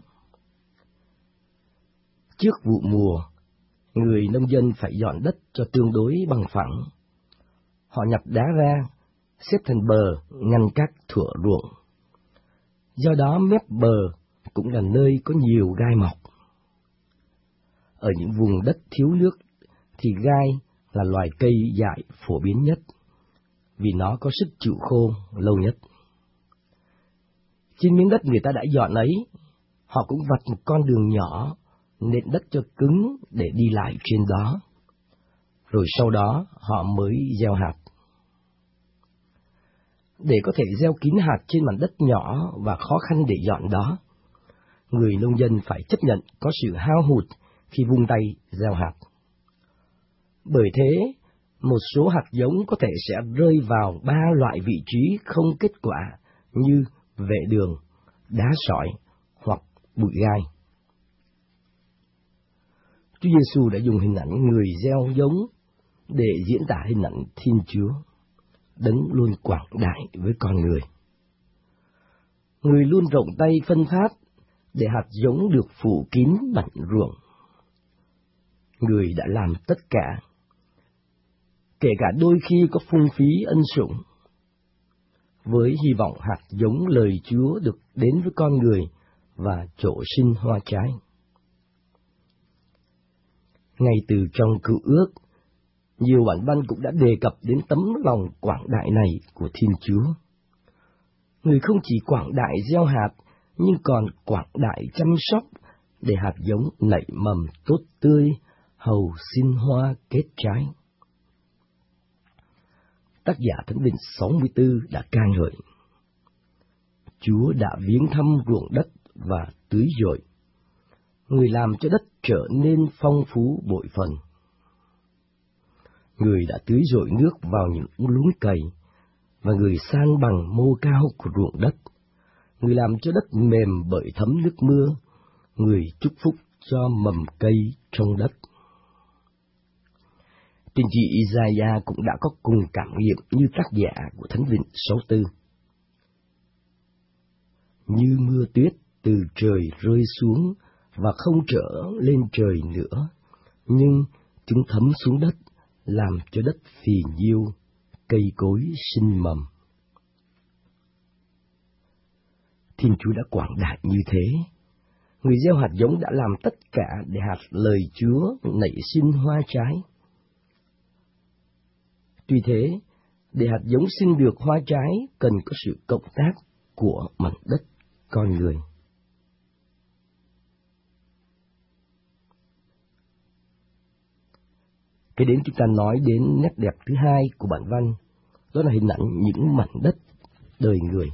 Trước vụ mùa, người nông dân phải dọn đất cho tương đối bằng phẳng. Họ nhặt đá ra, xếp thành bờ ngăn các thửa ruộng. Do đó mép bờ cũng là nơi có nhiều gai mọc. Ở những vùng đất thiếu nước thì gai là loài cây dại phổ biến nhất, vì nó có sức chịu khô lâu nhất. Trên miếng đất người ta đã dọn ấy, họ cũng vạch một con đường nhỏ, nền đất cho cứng để đi lại trên đó. Rồi sau đó họ mới gieo hạt. Để có thể gieo kín hạt trên mảnh đất nhỏ và khó khăn để dọn đó, người nông dân phải chấp nhận có sự hao hụt khi vung tay gieo hạt. Bởi thế, một số hạt giống có thể sẽ rơi vào 3 loại vị trí không kết quả như vệ đường, đá sỏi hoặc bụi gai. Chúa Giêsu đã dùng hình ảnh người gieo giống để diễn tả hình ảnh Thiên Chúa, Đấng luôn quảng đại với con người. Người luôn rộng tay phân phát để hạt giống được phủ kín mảnh ruộng. Người đã làm tất cả, kể cả đôi khi có phung phí ân sủng, với hy vọng hạt giống lời Chúa được đến với con người và trổ sinh hoa trái. Ngay từ trong Cựu Ước, nhiều bản văn cũng đã đề cập đến tấm lòng quảng đại này của Thiên Chúa. Người không chỉ quảng đại gieo hạt, nhưng còn quảng đại chăm sóc để hạt giống nảy mầm tốt tươi, hầu sinh hoa kết trái. Tác giả Thánh Vịnh 64 đã ca ngợi: Chúa đã viếng thăm ruộng đất và tưới dội. Người làm cho đất trở nên phong phú bội phần. Người đã tưới dội nước vào những luống cày, và người san bằng mô cao của ruộng đất. Người làm cho đất mềm bởi thấm nước mưa. Người chúc phúc cho mầm cây trong đất. Tiên tri Isaiah cũng đã có cùng cảm nghiệm như tác giả của Thánh Vịnh 64. Như mưa tuyết từ trời rơi xuống và không trở lên trời nữa, nhưng chúng thấm xuống đất, làm cho đất phì nhiêu, cây cối sinh mầm. Thiên Chúa đã quảng đại như thế. Người gieo hạt giống đã làm tất cả để hạt lời Chúa nảy sinh hoa trái. Tuy thế, để hạt giống sinh được hoa trái cần có sự cộng tác của mảnh đất con người. Kế đến chúng ta nói đến nét đẹp thứ hai của bản văn, đó là hình ảnh những mảnh đất đời người.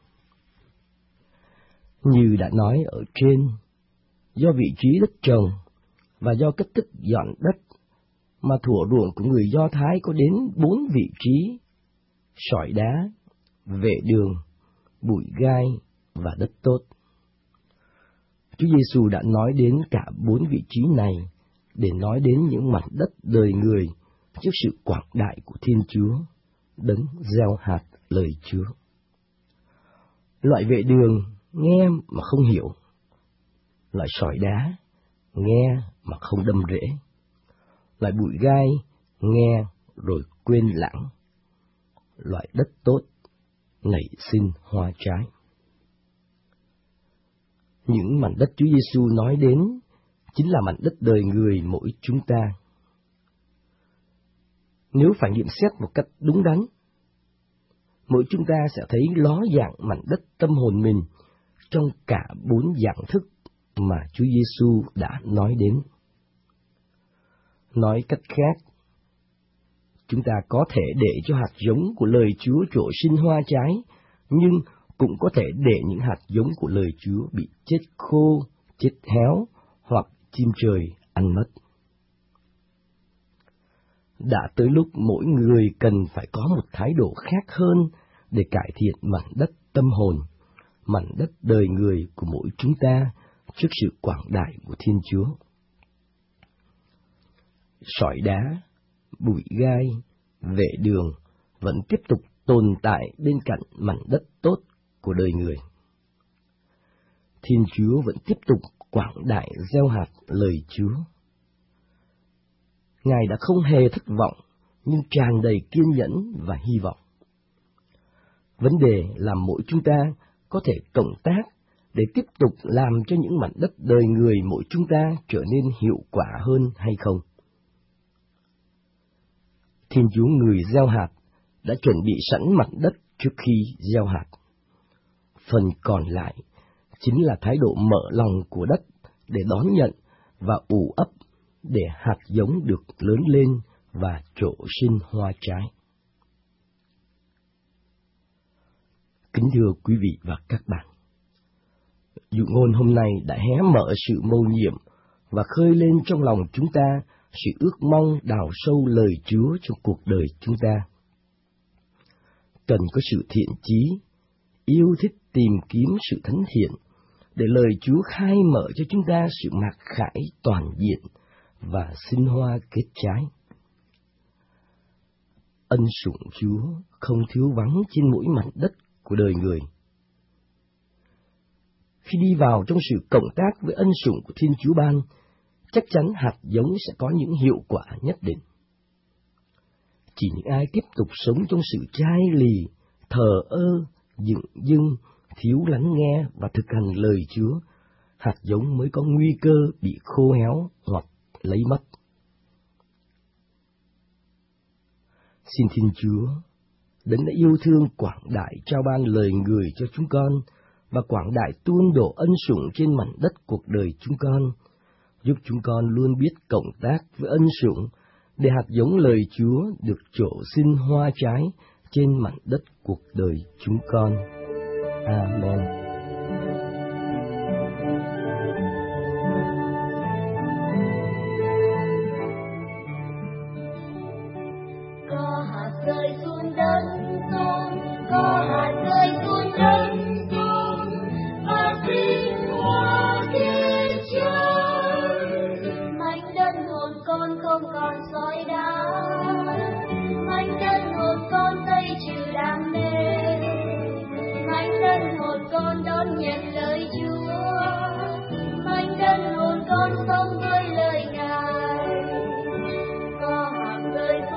Như đã nói ở trên, do vị trí đất trồng và do cách thức dọn đất mà thủa ruộng của người Do Thái có đến 4 vị trí: sỏi đá, vệ đường, bụi gai và đất tốt. Chúa Giêsu đã nói đến cả 4 vị trí này để nói đến những mảnh đất đời người trước sự quảng đại của Thiên Chúa, đấng gieo hạt lời Chúa. Loại vệ đường nghe mà không hiểu, loại sỏi đá nghe mà không đâm rễ, loại bụi gai nghe rồi quên lãng, loại đất tốt nảy sinh hoa trái. Những mảnh đất Chúa Giêsu nói đến chính là mảnh đất đời người mỗi chúng ta. Nếu phải nghiệm xét một cách đúng đắn, mỗi chúng ta sẽ thấy ló dạng mảnh đất tâm hồn mình trong cả 4 dạng thức mà Chúa Giêsu đã nói đến. Nói cách khác, chúng ta có thể để cho hạt giống của lời Chúa trổ sinh hoa trái, nhưng cũng có thể để những hạt giống của lời Chúa bị chết khô, chết héo hoặc chim trời ăn mất. Đã tới lúc mỗi người cần phải có một thái độ khác hơn để cải thiện mảnh đất tâm hồn, mảnh đất đời người của mỗi chúng ta trước sự quảng đại của Thiên Chúa. Sỏi đá, bụi gai, vệ đường vẫn tiếp tục tồn tại bên cạnh mảnh đất tốt của đời người. Thiên Chúa vẫn tiếp tục quảng đại gieo hạt lời Chúa. Ngài đã không hề thất vọng, nhưng tràn đầy kiên nhẫn và hy vọng. Vấn đề là mỗi chúng ta có thể cộng tác để tiếp tục làm cho những mảnh đất đời người mỗi chúng ta trở nên hiệu quả hơn hay không. Thiên Chúa người gieo hạt đã chuẩn bị sẵn mặt đất trước khi gieo hạt. Phần còn lại chính là thái độ mở lòng của đất để đón nhận và ủ ấp để hạt giống được lớn lên và trổ sinh hoa trái. Kính thưa quý vị và các bạn, dụ ngôn hôm nay đã hé mở sự mầu nhiệm và khơi lên trong lòng chúng ta sự ước mong đào sâu lời Chúa trong cuộc đời chúng ta. Cần có sự thiện chí, yêu thích tìm kiếm sự thánh thiện, để lời Chúa khai mở cho chúng ta sự mặc khải toàn diện và sinh hoa kết trái. Ân sủng Chúa không thiếu vắng trên mỗi mảnh đất của đời người. Khi đi vào trong sự cộng tác với ân sủng của Thiên Chúa ban, chắc chắn hạt giống sẽ có những hiệu quả nhất định. Chỉ những ai tiếp tục sống trong sự chai lì, thờ ơ, dửng dưng, thiếu lắng nghe và thực hành lời Chúa, hạt giống mới có nguy cơ bị khô héo hoặc lấy mất. Xin Thiên Chúa, đấng đã yêu thương quảng đại trao ban lời người cho chúng con và quảng đại tuôn đổ ân sủng trên mảnh đất cuộc đời chúng con, giúp chúng con luôn biết cộng tác với ân sủng để hạt giống lời Chúa được trổ sinh hoa trái trên mảnh đất cuộc đời chúng con. Amen. Có hạt rơi xuống đất tốt, có hạt rơi xuống đất tốt, và sinh hoa kết trái. Mảnh đất hồn con không còn sỏi đá, mảnh đất hồn con tay trừ đam mê, mảnh đất hồn con đón nhận lời Chúa, mảnh đất hồn con sống với lời Ngài. Có hạt rơi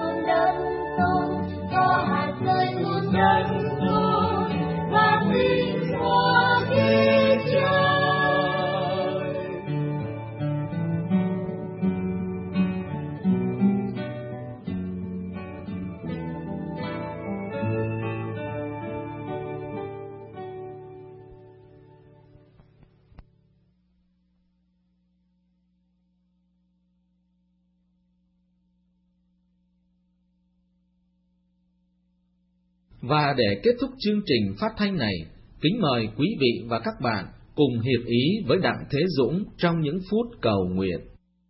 Và để kết thúc chương trình phát thanh này, kính mời quý vị và các bạn cùng hiệp ý với Đặng Thế Dũng trong những phút cầu nguyện.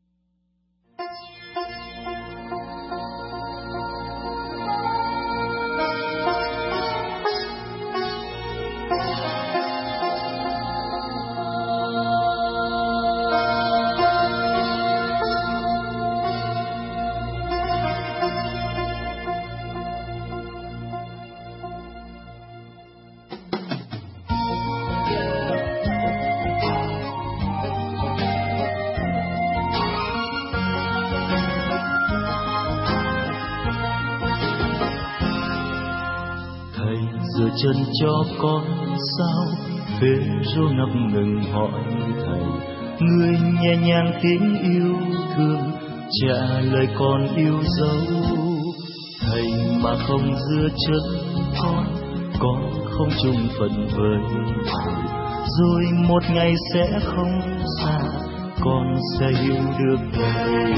Chân cho con sao Phêrô ngập ngừng hỏi thầy, người nhẹ nhàng tiếng yêu thương trả lời con yêu dấu. Thầy mà không dưa chân con không chung phận với thầy, rồi một ngày sẽ không xa, con sẽ yêu được thầy.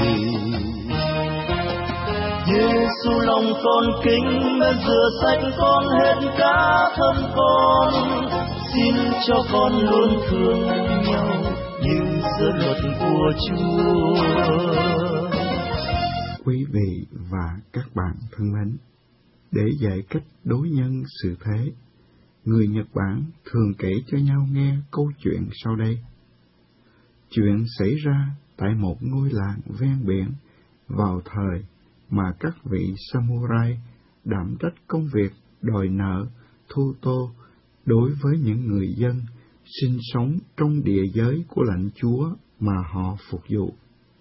Giêsu lòng con kính đã rửa sạch con hết cả thân con, xin cho con luôn thương nhau như giữa luật của Chúa. Quý vị và các bạn thân mến, để dạy cách đối nhân xử thế, người Nhật Bản thường kể cho nhau nghe câu chuyện sau đây. Chuyện xảy ra tại một ngôi làng ven biển vào thời mà các vị samurai đảm trách công việc đòi nợ, thu tô đối với những người dân sinh sống trong địa giới của lãnh chúa mà họ phục vụ.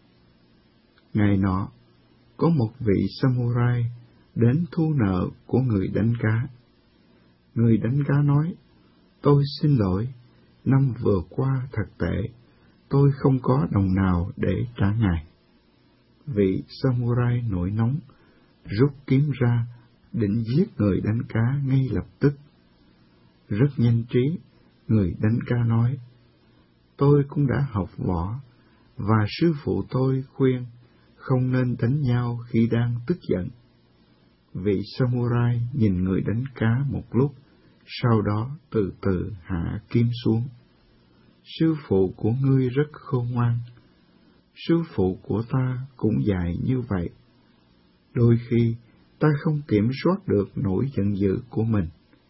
Ngày nọ, có một vị samurai đến thu nợ của người đánh cá. Người đánh cá nói, tôi xin lỗi, năm vừa qua thật tệ, tôi không có đồng nào để trả ngài. Vị samurai nổi nóng, rút kiếm ra, định giết người đánh cá ngay lập tức. Rất nhanh trí, người đánh cá nói, tôi cũng đã học võ, và sư phụ tôi khuyên không nên đánh nhau khi đang tức giận. Vị samurai nhìn người đánh cá một lúc, sau đó từ từ hạ kiếm xuống. Sư phụ của ngươi rất khôn ngoan. Sư phụ của ta cũng dạy như vậy. Đôi khi ta không kiểm soát được nỗi giận dữ của mình.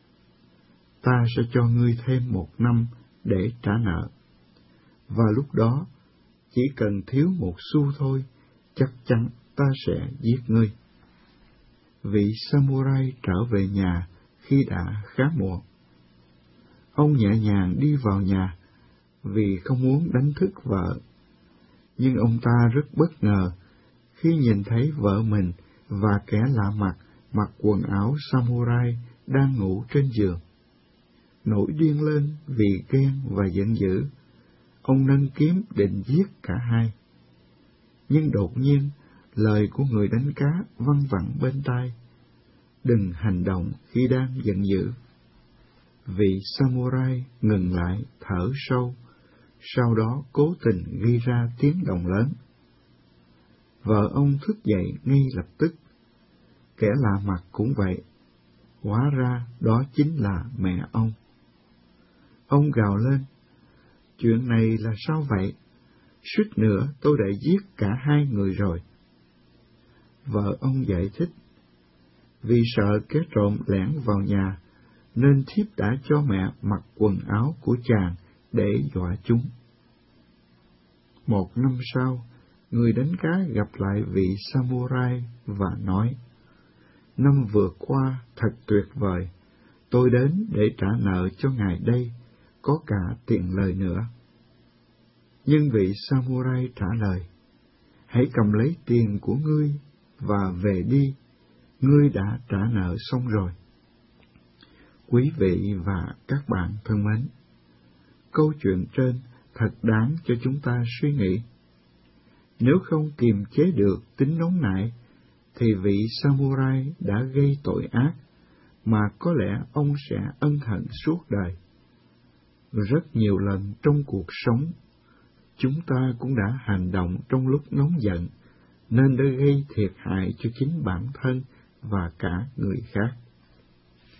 Ta sẽ cho ngươi thêm 1 năm để trả nợ. Và lúc đó, chỉ cần thiếu 1 xu thôi, chắc chắn ta sẽ giết ngươi. Vị samurai trở về nhà khi đã khá muộn. Ông nhẹ nhàng đi vào nhà vì không muốn đánh thức vợ. Nhưng ông ta rất bất ngờ khi nhìn thấy vợ mình và kẻ lạ mặt mặc quần áo samurai đang ngủ trên giường. Nổi điên lên vì ghen và giận dữ, ông nâng kiếm định giết cả hai. Nhưng đột nhiên, lời của người đánh cá văng vẳng bên tai: đừng hành động khi đang giận dữ. Vị samurai ngừng lại thở sâu, sau đó cố tình gây ra tiếng động lớn. Vợ ông thức dậy ngay lập tức. Kẻ lạ mặt cũng vậy. Hóa ra đó chính là mẹ ông. Ông gào lên, chuyện này là sao vậy? Suýt nữa tôi đã giết cả hai người rồi. Vợ ông giải thích, vì sợ kẻ trộm lẻn vào nhà, nên thiếp đã cho mẹ mặc quần áo của chàng để dọa chúng. 1 năm sau, người đánh cá gặp lại vị samurai và nói, năm vừa qua thật tuyệt vời, tôi đến để trả nợ cho ngài đây, có cả tiền lời nữa. Nhưng vị samurai trả lời, hãy cầm lấy tiền của ngươi và về đi, ngươi đã trả nợ xong rồi. Quý vị và các bạn thân mến, câu chuyện trên thật đáng cho chúng ta suy nghĩ. Nếu không kiềm chế được tính nóng nảy, thì vị samurai đã gây tội ác, mà có lẽ ông sẽ ân hận suốt đời. Rất nhiều lần trong cuộc sống, chúng ta cũng đã hành động trong lúc nóng giận, nên đã gây thiệt hại cho chính bản thân và cả người khác.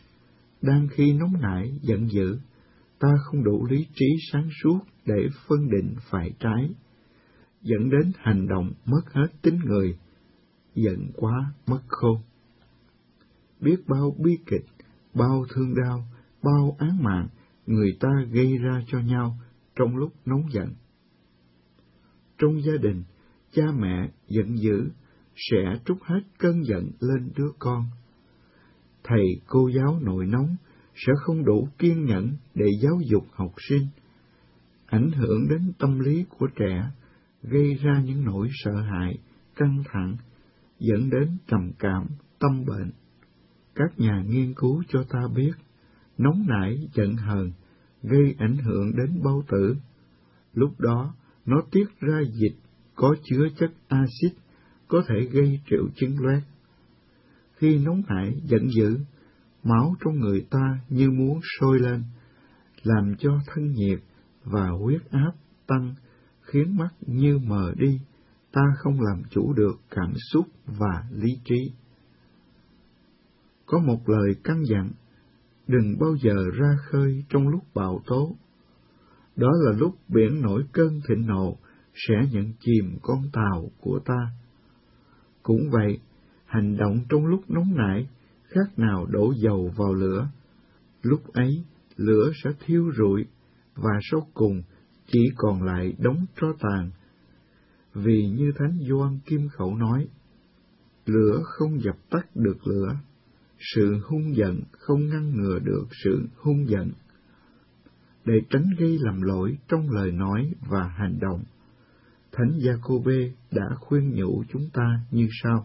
Đang khi nóng nảy, giận dữ, ta không đủ lý trí sáng suốt để phân định phải trái, dẫn đến hành động mất hết tính người, giận quá mất khôn. Biết bao bi kịch, bao thương đau, bao án mạng người ta gây ra cho nhau trong lúc nóng giận. Trong gia đình, cha mẹ giận dữ sẽ trút hết cơn giận lên đứa con. Thầy cô giáo nổi nóng sẽ không đủ kiên nhẫn để giáo dục học sinh, ảnh hưởng đến tâm lý của trẻ, gây ra những nỗi sợ hãi, căng thẳng, dẫn đến trầm cảm, tâm bệnh. Các nhà nghiên cứu cho ta biết, nóng nảy, giận hờn gây ảnh hưởng đến bao tử. Lúc đó, nó tiết ra dịch có chứa chất axit, có thể gây triệu chứng loét. Khi nóng nảy, giận dữ, máu trong người ta như muốn sôi lên, làm cho thân nhiệt và huyết áp tăng, khiến mắt như mờ đi, ta không làm chủ được cảm xúc và lý trí. Có một lời căn dặn, đừng bao giờ ra khơi trong lúc bão tố. Đó là lúc biển nổi cơn thịnh nộ sẽ nhận chìm con tàu của ta. Cũng vậy, hành động trong lúc nóng nảy khác nào đổ dầu vào lửa. Lúc ấy, lửa sẽ thiêu rụi, và sau cùng chỉ còn lại đống tro tàn. Vì như Thánh Gioan Kim Khẩu nói, lửa không dập tắt được lửa, sự hung giận không ngăn ngừa được sự hung giận. Để tránh gây lầm lỗi trong lời nói và hành động, Thánh Gia-cô-bê đã khuyên nhủ chúng ta như sau: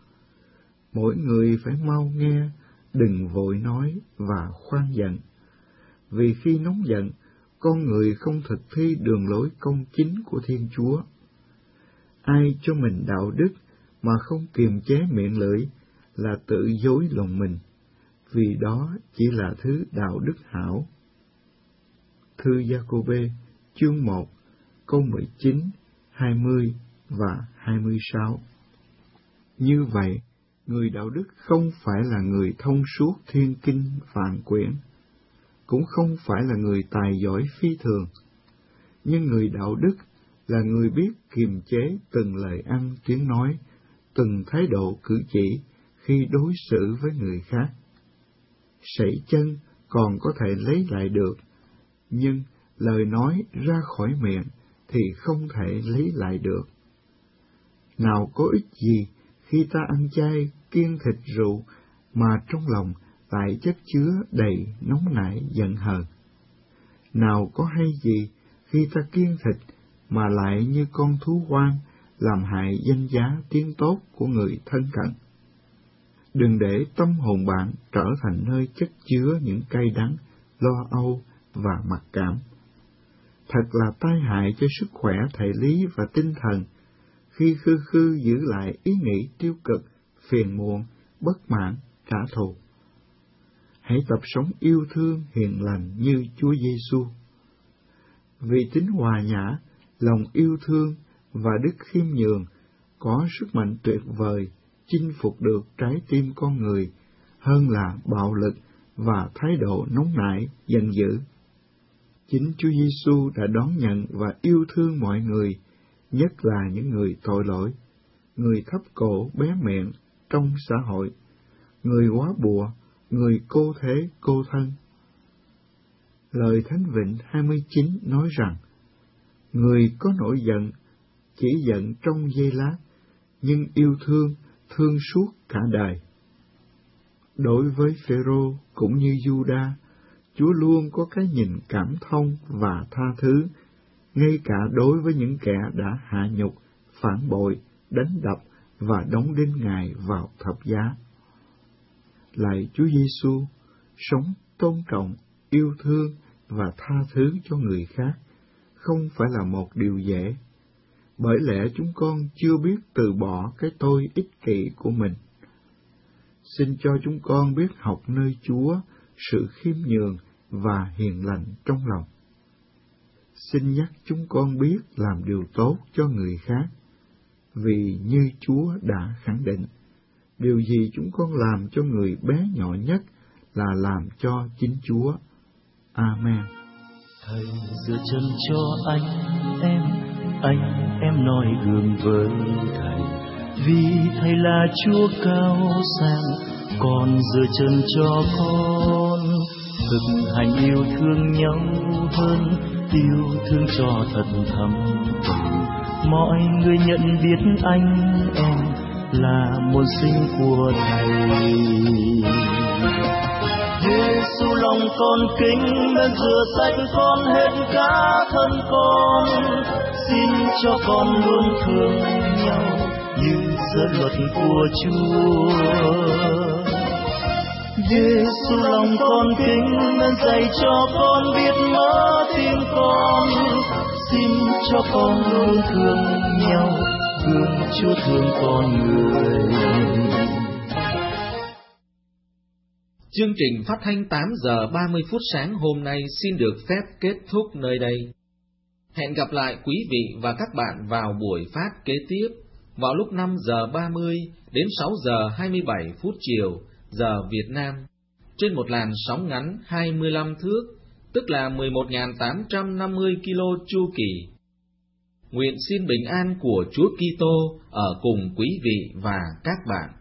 mỗi người phải mau nghe, đừng vội nói và khoan giận, vì khi nóng giận, con người không thực thi đường lối công chính của Thiên Chúa. Ai cho mình đạo đức mà không kiềm chế miệng lưỡi là tự dối lòng mình, vì đó chỉ là thứ đạo đức hảo. Thư Gia-cô-bê, chương 1, câu 19, 20 và 26. Như vậy, người đạo đức không phải là người thông suốt thiên kinh vạn quyển, cũng không phải là người tài giỏi phi thường, nhưng người đạo đức là người biết kiềm chế từng lời ăn tiếng nói, từng thái độ cử chỉ khi đối xử với người khác. Sẩy chân còn có thể lấy lại được, nhưng lời nói ra khỏi miệng thì không thể lấy lại được. Nào có ích gì khi ta ăn chay, kiêng thịt rượu, mà trong lòng lại chất chứa đầy nóng nảy giận hờn? Nào có hay gì khi ta kiêng thịt mà lại như con thú hoang, làm hại danh giá tiếng tốt của người thân cận? Đừng để tâm hồn bạn trở thành nơi chất chứa những cay đắng, lo âu và mặc cảm. Thật là tai hại cho sức khỏe thể lý và tinh thần khi khư khư giữ lại ý nghĩ tiêu cực, phiền muộn, bất mãn, trả thù. Hãy tập sống yêu thương hiền lành như Chúa Giêsu. Vì tính hòa nhã, lòng yêu thương và đức khiêm nhường có sức mạnh tuyệt vời chinh phục được trái tim con người hơn là bạo lực và thái độ nóng nảy, giận dữ. Chính Chúa Giêsu đã đón nhận và yêu thương mọi người, nhất là những người tội lỗi, người thấp cổ bé miệng trong xã hội, người góa bụa, người cô thế cô thân. Lời Thánh Vịnh 29 nói rằng, người có nổi giận, chỉ giận trong giây lát, nhưng yêu thương, thương suốt cả đời. Đối với Phêrô cũng như Giuđa, Chúa luôn có cái nhìn cảm thông và tha thứ, ngay cả đối với những kẻ đã hạ nhục, phản bội, đánh đập và đóng đinh Ngài vào thập giá. Lạy Chúa Giêsu, sống tôn trọng, yêu thương và tha thứ cho người khác không phải là một điều dễ, bởi lẽ chúng con chưa biết từ bỏ cái tôi ích kỷ của mình. Xin cho chúng con biết học nơi Chúa sự khiêm nhường và hiền lành trong lòng. Xin nhắc chúng con biết làm điều tốt cho người khác, vì như Chúa đã khẳng định, điều gì chúng con làm cho người bé nhỏ nhất là làm cho chính Chúa. Amen. Thầy giơ chân cho anh em noi gương với Thầy, vì Thầy là Chúa cao sang, con giơ chân cho con, thực hành yêu thương nhau hơn, yêu thương cho thật thầm. Mọi người nhận biết anh em là môn sinh của Thầy. Giêsu lòng con kính bên rửa sạch con hết cả thân con, xin cho con luôn thương nhau như giới luật của Chúa. Giêsu lòng con kính bên dạy cho con biết mở tim con, xin cho con luôn thương nhau gương Chúa thương con người. Chương trình phát thanh 8 giờ 30 phút sáng hôm nay xin được phép kết thúc nơi đây. Hẹn gặp lại quý vị và các bạn vào buổi phát kế tiếp vào lúc 5 giờ 30 đến 6 giờ 27 phút chiều giờ Việt Nam trên một làn sóng ngắn 25 thước, tức là 11.850 kilo chu kỳ. Nguyện xin bình an của Chúa Kitô ở cùng quý vị và các bạn.